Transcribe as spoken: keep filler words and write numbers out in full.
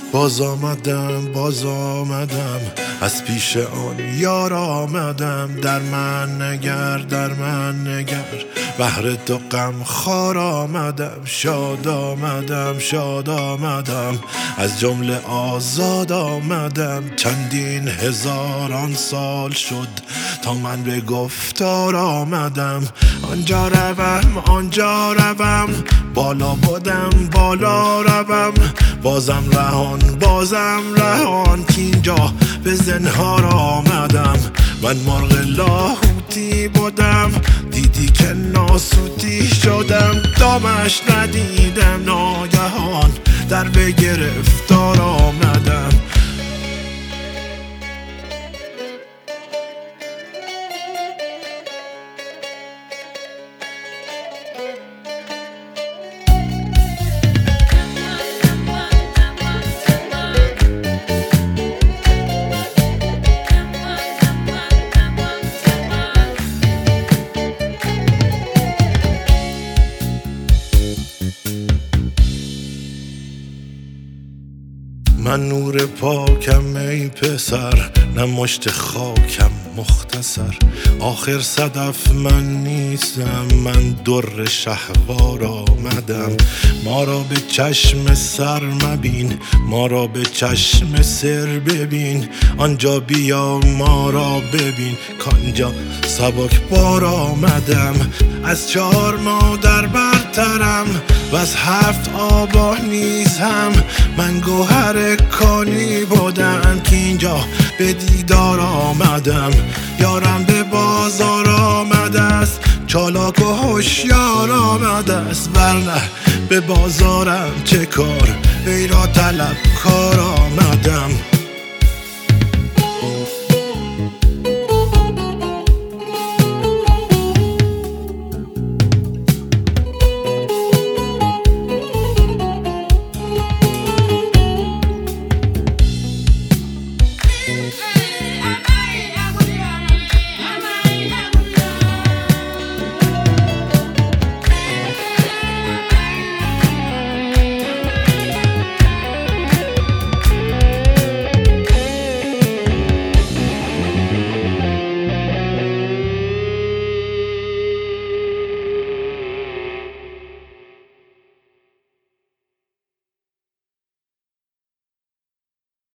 باز آمدم باز آمدم از پیش آن یار آمدم. در من نگر در من نگر بهر تو غم خوار آمدم. شاد آمدم شاد آمدم از جمله آزاد آمدم. چندین هزاران سال شد تا من به گفتار آمدم. آنجا روم آنجا روم بالا بودم بالا روم. بازم رهان بازم رهان کینجا به زنهار آمدم. من مرغ لاهوتی بودم دیدی که ناسوتی شدم. دامش ندیدم ناگهان در به گرفتار آمدم. من نور پاکم ای پسر نه مشت خاکم مختصر. آخر صدف من نیستم من در شهوار آمدم. ما را به چشم سر مبین ما را به چشم سر ببین. آنجا بیا ما را ببین کانجا سبک بار آمدم. از چهار مادر برترم و از هفت آبا نیز هم. من گوهر کانی بودم که اینجا به دیدار آمدم. یارم به بازار آمده است چالاک و هوشیار آمده است. ورنه به بازارم چه کار وی را طلب کار آمدم.